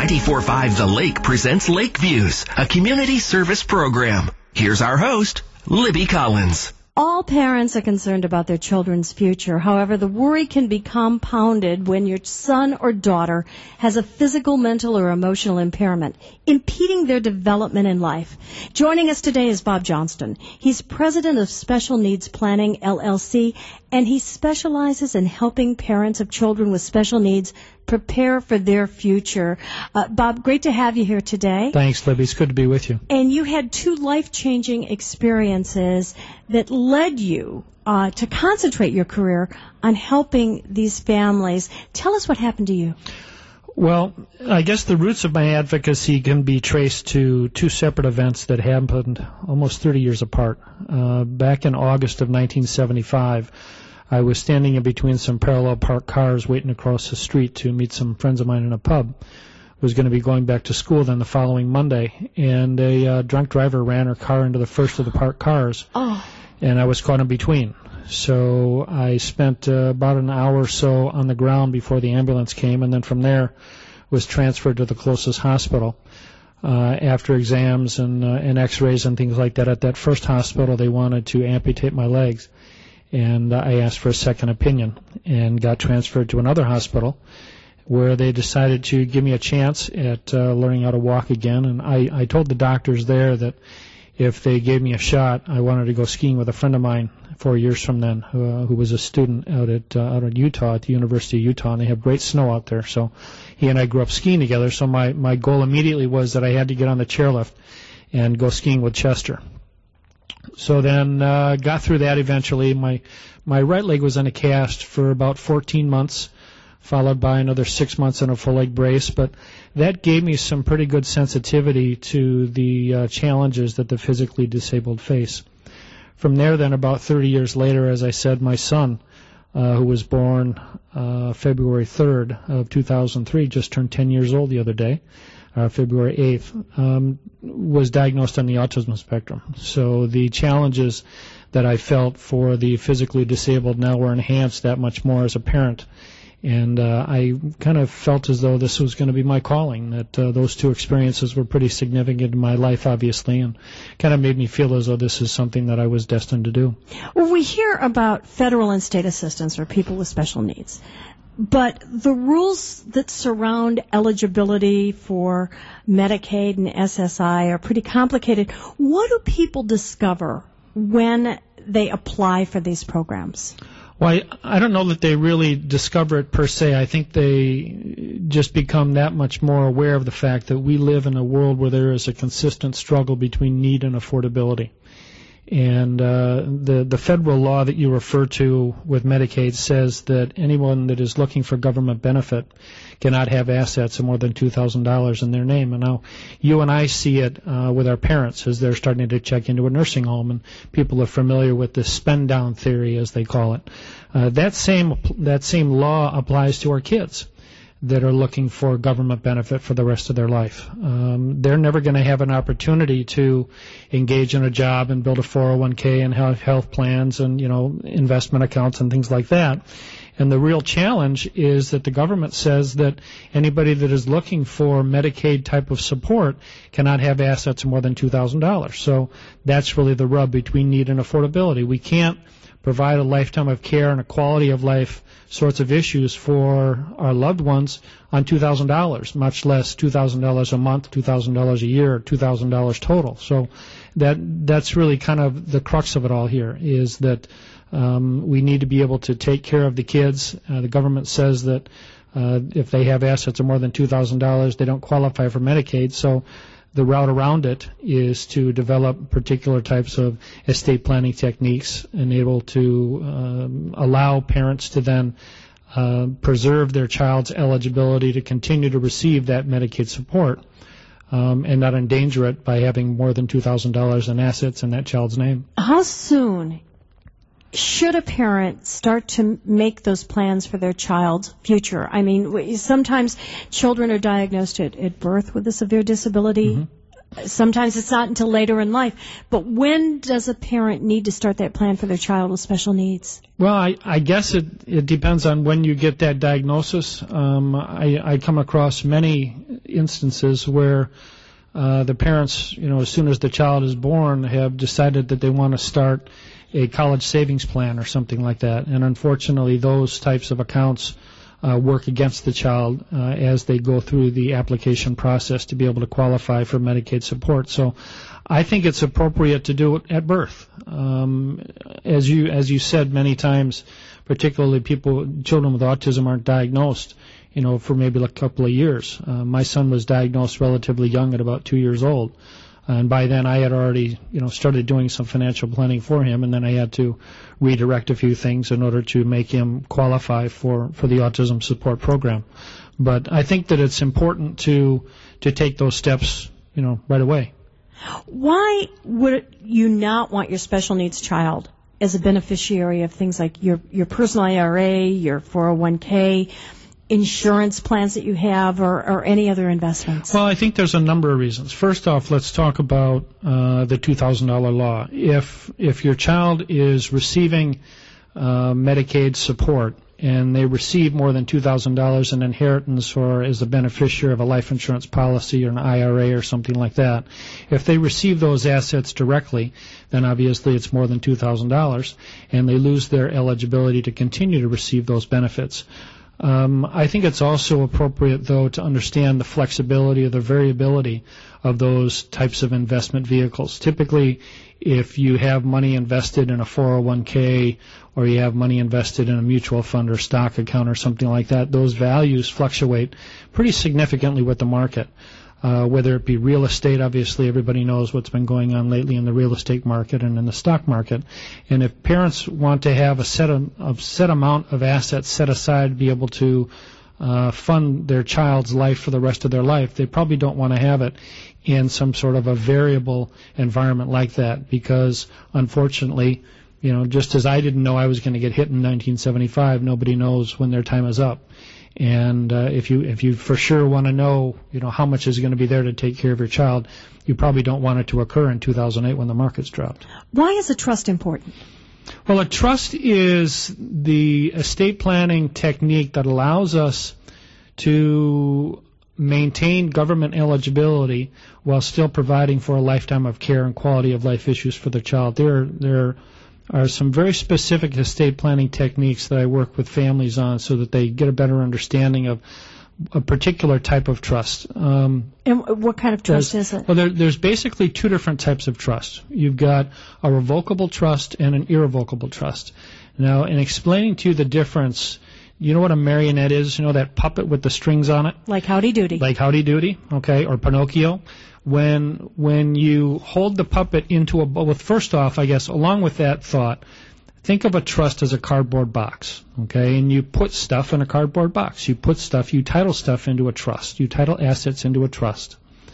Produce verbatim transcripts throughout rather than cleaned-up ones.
twenty-four point five The Lake presents Lake Views, a community service program. Here's our host, Libby Collins. All parents are concerned about their children's future. However, the worry can be compounded when your son or daughter has a physical, mental, or emotional impairment, impeding their development in life. Joining us today is Bob Johnston. He's president of Special Needs Planning, L L C, and he specializes in helping parents of children with special needs prepare for their future. Uh, Bob, great to have you here today. Thanks, Libby. It's good to be with you. And you had two life-changing experiences that led you uh, to concentrate your career on helping these families. Tell us what happened to you. Well, I guess the roots of my advocacy can be traced to two separate events that happened almost thirty years apart. Uh, back in August of nineteen seventy-five, I was standing in between some parallel parked cars waiting across the street to meet some friends of mine in a pub. I was going to be going back to school then the following Monday, and a uh, drunk driver ran her car into the first of the parked cars, oh. and I was caught in between. So I spent uh, about an hour or so on the ground before the ambulance came, and then from there was transferred to the closest hospital. Uh, after exams and, uh, and x-rays and things like that at that first hospital, they wanted to amputate my legs. And I asked for a second opinion and got transferred to another hospital where they decided to give me a chance at uh, learning how to walk again. And I, I told the doctors there that if they gave me a shot, I wanted to go skiing with a friend of mine four years from then who, uh, who was a student out at uh, out at Utah, at the University of Utah, and they have great snow out there. So he and I grew up skiing together. So my, my goal immediately was that I had to get on the chairlift and go skiing with Chester. So then uh, got through that eventually. My my right leg was in a cast for about fourteen months, followed by another six months in a full leg brace. But that gave me some pretty good sensitivity to the uh, challenges that the physically disabled face. From there then, about thirty years later, as I said, my son, uh, who was born uh, February third of two thousand three, just turned ten years old the other day. Uh, February eighth, um, was diagnosed on the autism spectrum. So the challenges that I felt for the physically disabled now were enhanced that much more as a parent. And uh, I kind of felt as though this was going to be my calling, that uh, those two experiences were pretty significant in my life, obviously, and kind of made me feel as though this is something that I was destined to do. Well, we hear about federal and state assistance for people with special needs. But the rules that surround eligibility for Medicaid and S S I are pretty complicated. What do people discover when they apply for these programs? Well, I, I don't know that they really discover it per se. I think they just become that much more aware of the fact that we live in a world where there is a consistent struggle between need and affordability. And uh, the the federal law that you refer to with Medicaid says that anyone that is looking for government benefit cannot have assets of more than two thousand dollars in their name. And now you and I see it uh, with our parents as they're starting to check into a nursing home, and people are familiar with the spend down theory, as they call it. Uh, that same that same law applies to our kids that are looking for government benefit for the rest of their life. Um, they're never going to have an opportunity to engage in a job and build a four oh one k and have health plans and, you know, investment accounts and things like that. And the real challenge is that the government says that anybody that is looking for Medicaid type of support cannot have assets of more than two thousand dollars. So that's really the rub between need and affordability. We can't provide a lifetime of care and a quality of life sorts of issues for our loved ones on two thousand dollars, much less two thousand dollars a month, two thousand dollars a year, or two thousand dollars total. So that that's really kind of the crux of it all here, is that um, we need to be able to take care of the kids. Uh, the government says that uh, if they have assets of more than two thousand dollars, they don't qualify for Medicaid. So the route around it is to develop particular types of estate planning techniques and able to um, allow parents to then uh, preserve their child's eligibility to continue to receive that Medicaid support um, and not endanger it by having more than two thousand dollars in assets in that child's name. How soon should a parent start to make those plans for their child's future? I mean, sometimes children are diagnosed at, at birth with a severe disability. Mm-hmm. Sometimes it's not until later in life. But when does a parent need to start that plan for their child with special needs? Well, I, I guess it, it depends on when you get that diagnosis. Um, I, I come across many instances where uh, the parents, you know, as soon as the child is born, have decided that they want to start a college savings plan or something like that. And unfortunately, those types of accounts uh, work against the child uh, as they go through the application process to be able to qualify for Medicaid support. So I think it's appropriate to do it at birth. Um, as you as you said many times, particularly people, children with autism aren't diagnosed, you know, for maybe a couple of years. Uh, my son was diagnosed relatively young at about two years old. And by then I had already, you know, started doing some financial planning for him, and then I had to redirect a few things in order to make him qualify for, for the autism support program. But I think that it's important to to take those steps, you know, right away. Why would you not want your special needs child as a beneficiary of things like your, your personal I R A, your four oh one k, insurance plans that you have, or, or any other investments? Well, I think there's a number of reasons. First off, let's talk about uh, the two thousand dollars law. If if your child is receiving uh, Medicaid support and they receive more than two thousand dollars in inheritance or as a beneficiary of a life insurance policy or an I R A or something like that, if they receive those assets directly, then obviously it's more than two thousand dollars, and they lose their eligibility to continue to receive those benefits. Um, I think it's also appropriate, though, to understand the flexibility or the variability of those types of investment vehicles. Typically, if you have money invested in a four oh one k or you have money invested in a mutual fund or stock account or something like that, those values fluctuate pretty significantly with the market. Uh, whether it be real estate, obviously everybody knows what's been going on lately in the real estate market and in the stock market. And if parents want to have a set of, a set amount of assets set aside to be able to uh, fund their child's life for the rest of their life, they probably don't want to have it in some sort of a variable environment like that, because unfortunately, you know, just as I didn't know I was going to get hit in nineteen seventy-five, nobody knows when their time is up. And uh, if you if you for sure want to know, you know, how much is going to be there to take care of your child, you probably don't want it to occur in two thousand eight when the market's dropped. Why is a trust important? Well, a trust is the estate planning technique that allows us to maintain government eligibility while still providing for a lifetime of care and quality of life issues for the child. There, there are some very specific estate planning techniques that I work with families on so that they get a better understanding of a particular type of trust. Um, and what kind of trust is it? Well, there, there's basically two different types of trust. You've got a revocable trust and an irrevocable trust. Now, in explaining to you the difference, you know what a marionette is? You know that puppet with the strings on it? Like Howdy Doody. Like Howdy Doody, okay, or Pinocchio. When when you hold the puppet into a bowl, well, first off, I guess, along with that thought, think of a trust as a cardboard box, okay? And you put stuff in a cardboard box. You put stuff, you title stuff into a trust. You title assets into a trust.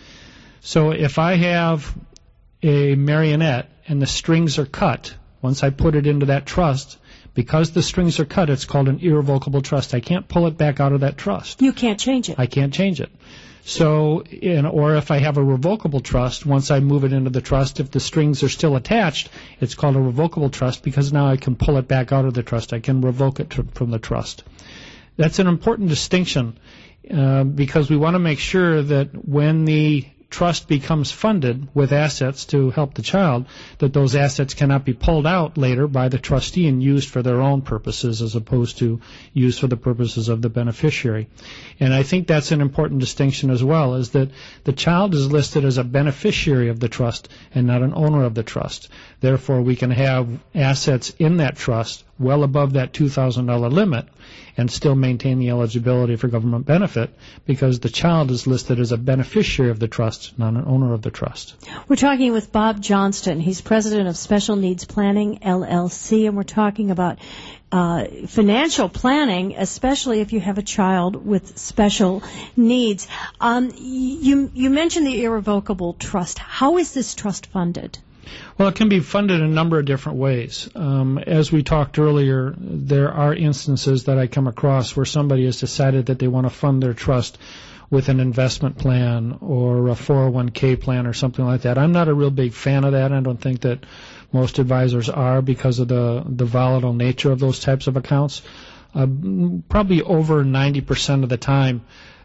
So if I have a marionette and the strings are cut, once I put it into that trust, because the strings are cut, it's called an irrevocable trust. I can't pull it back out of that trust. You can't change it. I can't change it. So, in, or if I have a revocable trust, once I move it into the trust, if the strings are still attached, it's called a revocable trust because now I can pull it back out of the trust. I can revoke it to, from the trust. That's an important distinction uh, because we want to make sure that when the trust becomes funded with assets to help the child, that those assets cannot be pulled out later by the trustee and used for their own purposes as opposed to used for the purposes of the beneficiary. And I think that's an important distinction as well, is that the child is listed as a beneficiary of the trust and not an owner of the trust. Therefore, we can have assets in that trust well above that two thousand dollars limit and still maintain the eligibility for government benefit because the child is listed as a beneficiary of the trust, not an owner of the trust. We're talking with Bob Johnston. He's president of Special Needs Planning, L L C, and we're talking about uh, financial planning, especially if you have a child with special needs. Um, you, you mentioned the irrevocable trust. How is this trust funded? Well, it can be funded in a number of different ways. Um, as we talked earlier, there are instances that I come across where somebody has decided that they want to fund their trust with an investment plan or a four oh one k plan or something like that. I'm not a real big fan of that. I don't think that most advisors are because of the, the volatile nature of those types of accounts. Uh, probably over ninety percent of the time,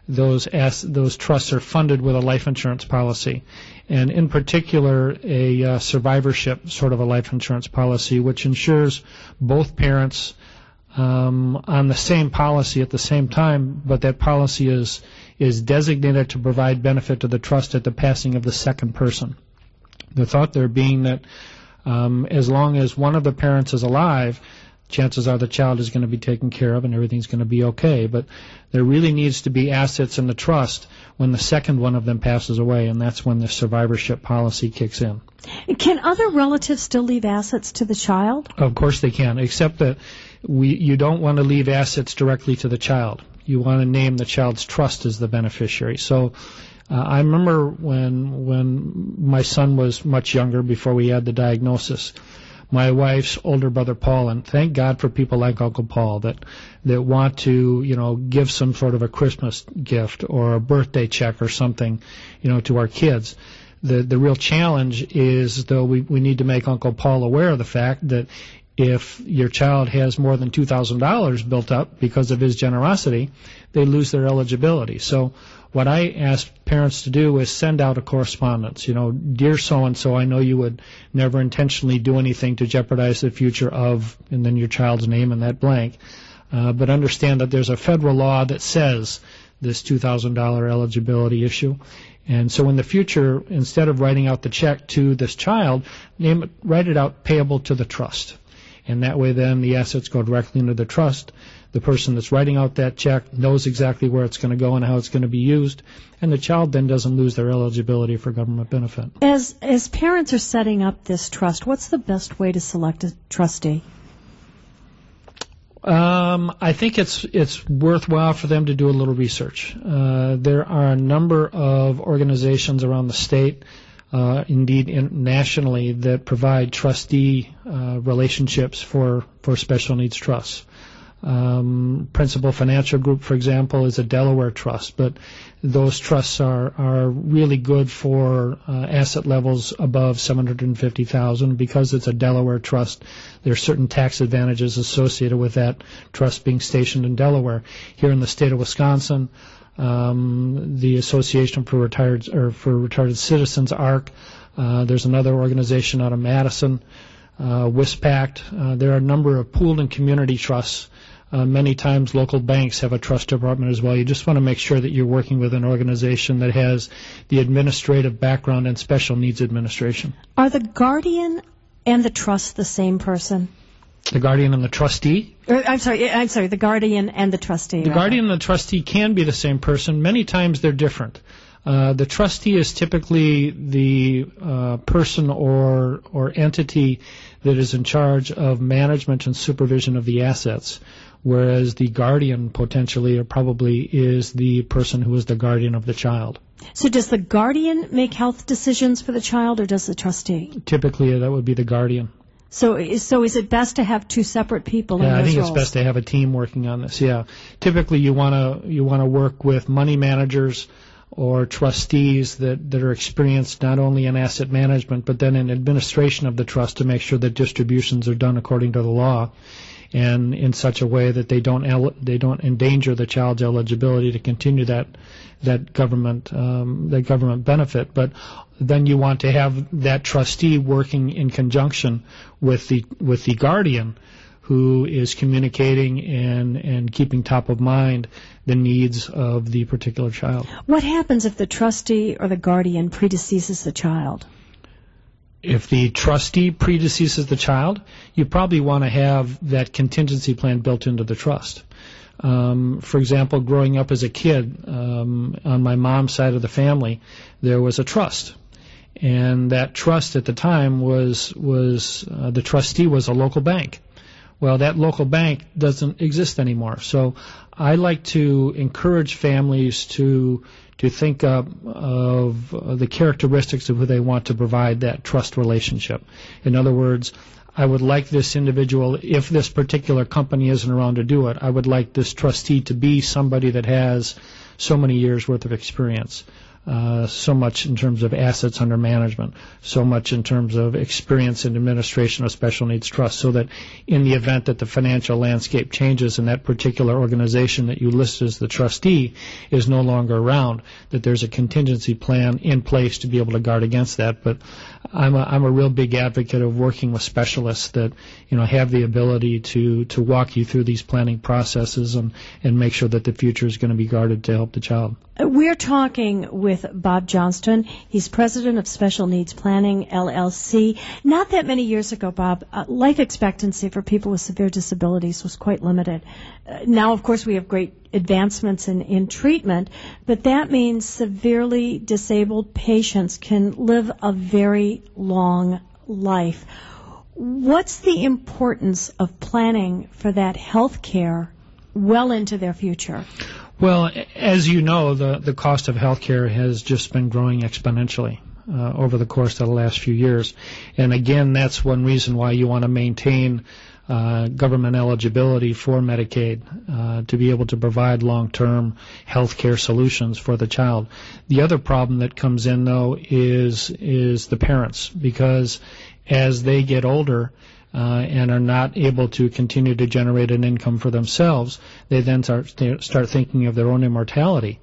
those ass- those trusts are funded with a life insurance policy, and in particular a uh, survivorship sort of a life insurance policy, which ensures both parents um, on the same policy at the same time, but that policy is is designated to provide benefit to the trust at the passing of the second person. The thought there being that um, as long as one of the parents is alive, chances are the child is going to be taken care of and everything's going to be okay. But there really needs to be assets in the trust when the second one of them passes away, and that's when the survivorship policy kicks in. Can other relatives still leave assets to the child? Of course they can, except that we you don't want to leave assets directly to the child. You want to name the child's trust as the beneficiary. So uh, I remember when when my son was much younger, before we had the diagnosis, my wife's older brother Paul, and thank God for people like Uncle Paul that that want to, you know, give some sort of a Christmas gift or a birthday check or something, you know, to our kids. The the real challenge is, though, we, we need to make Uncle Paul aware of the fact that if your child has more than two thousand dollars built up because of his generosity, they lose their eligibility. So what I ask parents to do is send out a correspondence. You know, dear so-and-so, I know you would never intentionally do anything to jeopardize the future of, and then your child's name and that blank. Uh, but understand that there's a federal law that says this two thousand dollars eligibility issue. And so in the future, instead of writing out the check to this child, name it, write it out payable to the trust. And that way then the assets go directly into the trust. The person that's writing out that check knows exactly where it's going to go and how it's going to be used, and the child then doesn't lose their eligibility for government benefit. As as parents are setting up this trust, what's the best way to select a trustee? Um, I think it's it's worthwhile for them to do a little research. Uh, there are a number of organizations around the state, uh, indeed in, nationally, that provide trustee uh, relationships for, for special needs trusts. Um, Principal Financial Group, for example, is a Delaware trust, but those trusts are, are really good for uh, asset levels above seven hundred fifty thousand dollars. Because it's a Delaware trust, there are certain tax advantages associated with that trust being stationed in Delaware. Here in the state of Wisconsin, um, the Association for Retired or for Retired Citizens, A R C, uh, there's another organization out of Madison, uh, WISPACT. Uh, there are a number of pooled and community trusts. Uh, many times local banks have a trust department as well. You just want to make sure that you're working with an organization that has the administrative background and special needs administration. Are the guardian and the trust the same person? The guardian and the trustee? Or, I'm sorry, I'm sorry, the guardian and the trustee. The right? guardian and the trustee can be the same person. Many times they're different. Uh, the trustee is typically the uh, person or or entity that is in charge of management and supervision of the assets, whereas the guardian potentially or probably is the person who is the guardian of the child. So does the guardian make health decisions for the child, or does the trustee? Typically, that would be the guardian. So, is, so is it best to have two separate people yeah, in those I think roles? it's best to have a team working on this. Yeah, typically you want to you want to work with money managers or trustees that, that are experienced not only in asset management but then in administration of the trust to make sure that distributions are done according to the law and in such a way that they don't el- they don't endanger the child's eligibility to continue that that government um, that government benefit. But then you want to have that trustee working in conjunction with the with the guardian, who is communicating and and keeping top of mind the needs of the particular child. What happens if the trustee or the guardian predeceases the child? If the trustee predeceases the child, you probably want to have that contingency plan built into the trust. Um, for example, growing up as a kid, um, on my mom's side of the family, there was a trust. And that trust at the time was, was uh, the trustee was a local bank. Well, that local bank doesn't exist anymore. So I like to encourage families to to think of, of the characteristics of who they want to provide that trust relationship. In other words, I would like this individual, if this particular company isn't around to do it, I would like this trustee to be somebody that has so many years worth of experience. uh, so much in terms of assets under management, so much in terms of experience in administration of special needs trusts, so that in the event that the financial landscape changes and that particular organization that you list as the trustee is no longer around, that there's a contingency plan in place to be able to guard against that. But I'm a, I'm a real big advocate of working with specialists that, you know, have the ability to, to walk you through these planning processes and, and make sure that the future is going to be guarded to help the child. We're talking with Bob Johnston. He's president of Special Needs Planning, L L C. Not that many years ago, Bob, uh, life expectancy for people with severe disabilities was quite limited. Uh, now, of course, we have great advancements in, in treatment, but that means severely disabled patients can live a very long life. What's the importance of planning for that health care well into their future? Well, as you know, the, the cost of health care has just been growing exponentially uh, over the course of the last few years. And again, that's one reason why you want to maintain uh, government eligibility for Medicaid uh, to be able to provide long-term health care solutions for the child. The other problem that comes in, though, is is the parents, because as they get older, Uh, and are not able to continue to generate an income for themselves, they then start, start thinking of their own immortality.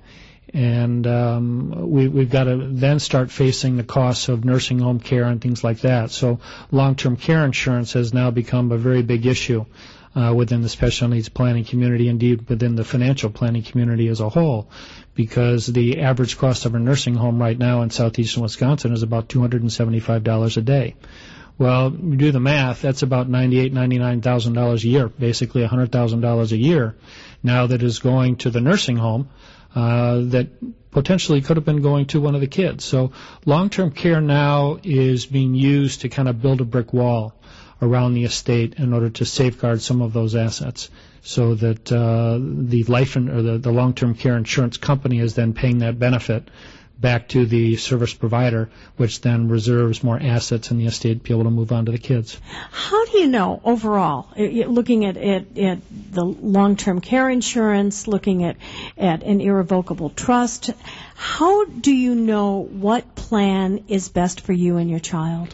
And um, we, we've got to then start facing the costs of nursing home care and things like that. So long-term care insurance has now become a very big issue uh, within the special needs planning community, indeed within the financial planning community as a whole, because the average cost of a nursing home right now in southeastern Wisconsin is about two hundred seventy-five dollars a day. Well, you do the math, that's about ninety-eight thousand dollars, ninety-nine thousand dollars a year, basically one hundred thousand dollars a year now that is going to the nursing home uh, that potentially could have been going to one of the kids. So long-term care now is being used to kind of build a brick wall around the estate in order to safeguard some of those assets, so that uh, the life in, or the, the long-term care insurance company is then paying that benefit back to the service provider, which then reserves more assets in the estate to be able to move on to the kids. How do you know overall, looking at, at, at the long-term care insurance, looking at, at an irrevocable trust, how do you know what plan is best for you and your child?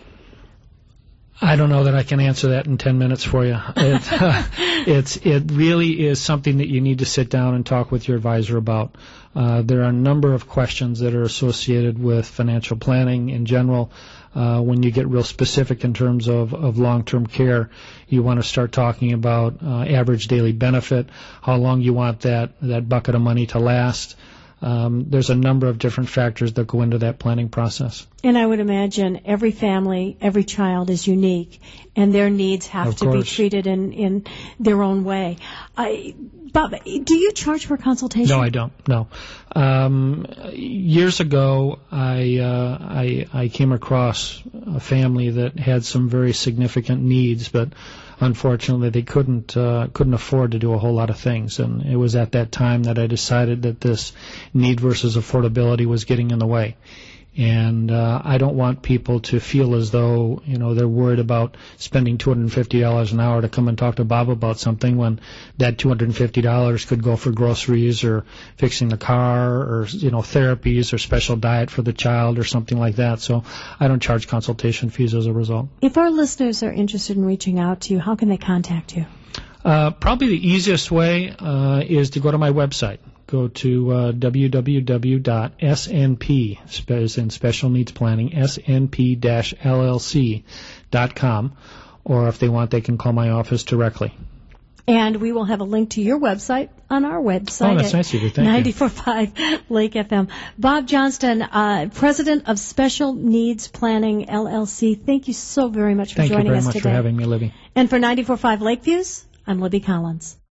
I don't know that I can answer that in ten minutes for you. It, uh, it's, it really is something that you need to sit down and talk with your advisor about. Uh, there are a number of questions that are associated with financial planning in general. Uh, when you get real specific in terms of, of long-term care, you want to start talking about uh, average daily benefit, how long you want that, that bucket of money to last. Um, there's a number of different factors that go into that planning process. And I would imagine every family, every child is unique, and their needs have Of to course. be treated in, in their own way. I, Bob, do you charge for consultation? No, I don't. No. Um, years ago, I, uh, I I came across a family that had some very significant needs, but unfortunately, they couldn't uh, couldn't afford to do a whole lot of things. And it was at that time that I decided that this need versus affordability was getting in the way. And uh, I don't want people to feel as though, you know, they're worried about spending two hundred fifty dollars an hour to come and talk to Bob about something, when that two hundred fifty dollars could go for groceries or fixing the car or, you know, therapies or special diet for the child or something like that. So I don't charge consultation fees as a result. If our listeners are interested in reaching out to you, how can they contact you? Uh, probably the easiest way uh, is to go to my website. Go to uh, w w w dot s n p, as in Special Needs Planning, S N P L L C dot com, or if they want, they can call my office directly. And we will have a link to your website on our website. Oh, that's nice of you. Thank you. ninety-four point five Lake F M. Bob Johnston, uh, President of Special Needs Planning, L L C. Thank you so very much for Thank joining us today. Thank you very much for having me, Libby. And for ninety-four point five Lakeviews, I'm Libby Collins.